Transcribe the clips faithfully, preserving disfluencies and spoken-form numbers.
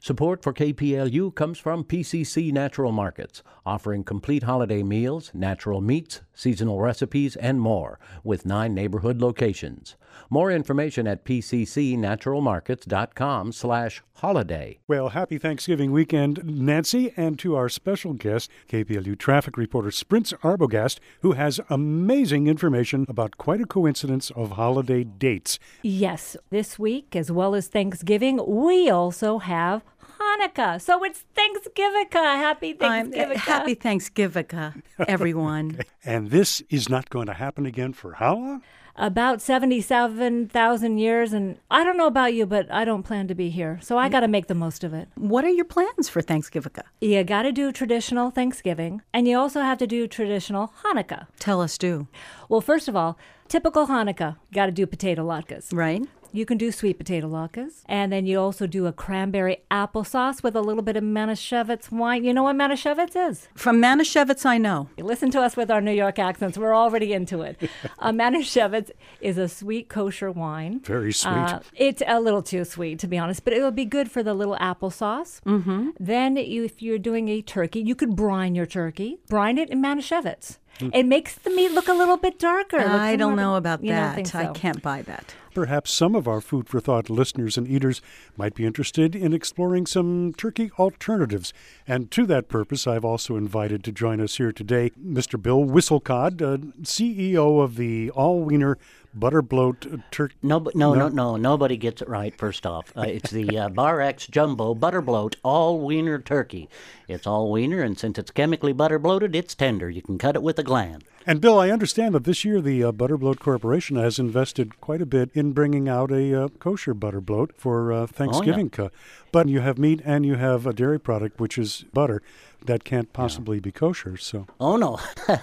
Support for K P L U comes from P C C Natural Markets, offering complete holiday meals, natural meats, seasonal recipes, and more, with nine neighborhood locations. More information at p c c natural markets dot com slash holiday. Well, happy Thanksgiving weekend, Nancy, and to our special guest, K P L U traffic reporter Sprince Arbogast, who has amazing information about quite a coincidence of holiday dates. Yes, this week, as well as Thanksgiving, we also have Hanukkah. So it's Thanksgiving. Happy Thanksgiving. Um, happy Thanksgiving, everyone. Okay. And this is not going to happen again for how long? About seventy-seven thousand years, and I don't know about you, but I don't plan to be here, so I got to make the most of it. What are your plans for Thanksgiving? You got to do traditional Thanksgiving, and you also have to do traditional Hanukkah. Tell us, do. Well, first of all, typical Hanukkah, got to do potato latkes. Right. You can do sweet potato latkes, and then you also do a cranberry applesauce with a little bit of Manischewitz wine. You know what Manischewitz is? From Manischewitz, I know. Listen to us with our New York accents. We're already into it. uh, Manischewitz is a sweet kosher wine. Very sweet. Uh, it's a little too sweet, to be honest, but it will be good for the little applesauce. Mm-hmm. Then you, if you're doing a turkey, you could brine your turkey. Brine it in Manischewitz. Mm. It makes the meat look a little bit darker. I don't know about you that. Don't think so. I can't buy that. Perhaps some of our Food for Thought listeners and eaters might be interested in exploring some turkey alternatives. And to that purpose, I've also invited to join us here today Mister Bill Whistlecod, uh, C E O of the All-Wiener Butter Bloat Turkey. No, no, no, no, nobody gets it right, first off. Uh, it's the uh, Bar X Jumbo Butter Bloat All-Wiener Turkey. It's all wiener, and since it's chemically butter bloated, it's tender. You can cut it with a gland. And Bill, I understand that this year the uh, Butter Bloat Corporation has invested quite a bit in bringing out a uh, kosher butter bloat for uh, Thanksgiving. Oh, yeah. But you have meat and you have a dairy product, which is butter, that can't possibly yeah. be kosher. So. Oh, no.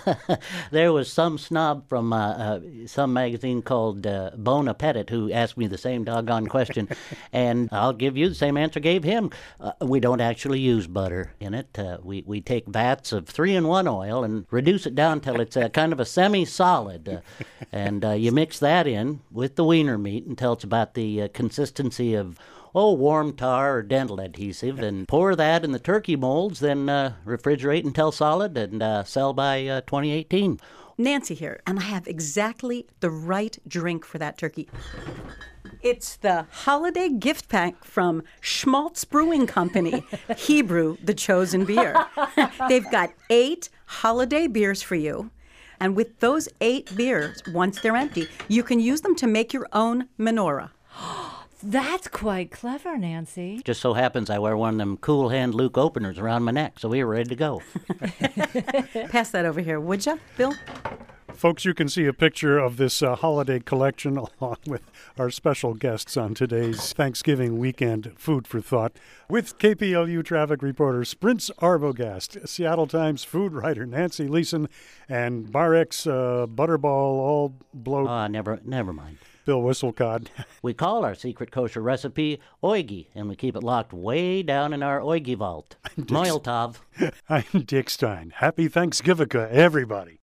There was some snob from uh, uh, some magazine called uh, Bon Appetit who asked me the same doggone question, and I'll give you the same answer I gave him. Uh, we don't actually use butter in it. Uh, we, we take vats of three-in-one oil and reduce it down till it's a, kind of a semi-solid, uh, and uh, you mix that in with the wiener meat until it's about the uh, consistency of oh, warm tar or dental adhesive, and pour that in the turkey molds, then uh, refrigerate until solid, and uh, sell by uh, twenty eighteen. Nancy here, and I have exactly the right drink for that turkey. It's the holiday gift pack from Schmaltz Brewing Company, Hebrew, the chosen beer. They've got eight holiday beers for you. And with those eight beers, once they're empty, you can use them to make your own menorah. That's quite clever, Nancy. Just so happens I wear one of them cool hand Luke openers around my neck, so we were ready to go. Pass that over here, would you, Bill? Folks, you can see a picture of this uh, holiday collection along with our special guests on today's Thanksgiving weekend Food for Thought with K P L U traffic reporter Sprince Arbogast, Seattle Times food writer Nancy Leeson, and Bar X uh, Butterball All Bloat. Ah, uh, never, never mind. Bill Whistlecod. We call our secret kosher recipe Oigi, and we keep it locked way down in our Oigi vault. Moil Tov. I'm Dick Stein. Happy Thanksgiving, everybody.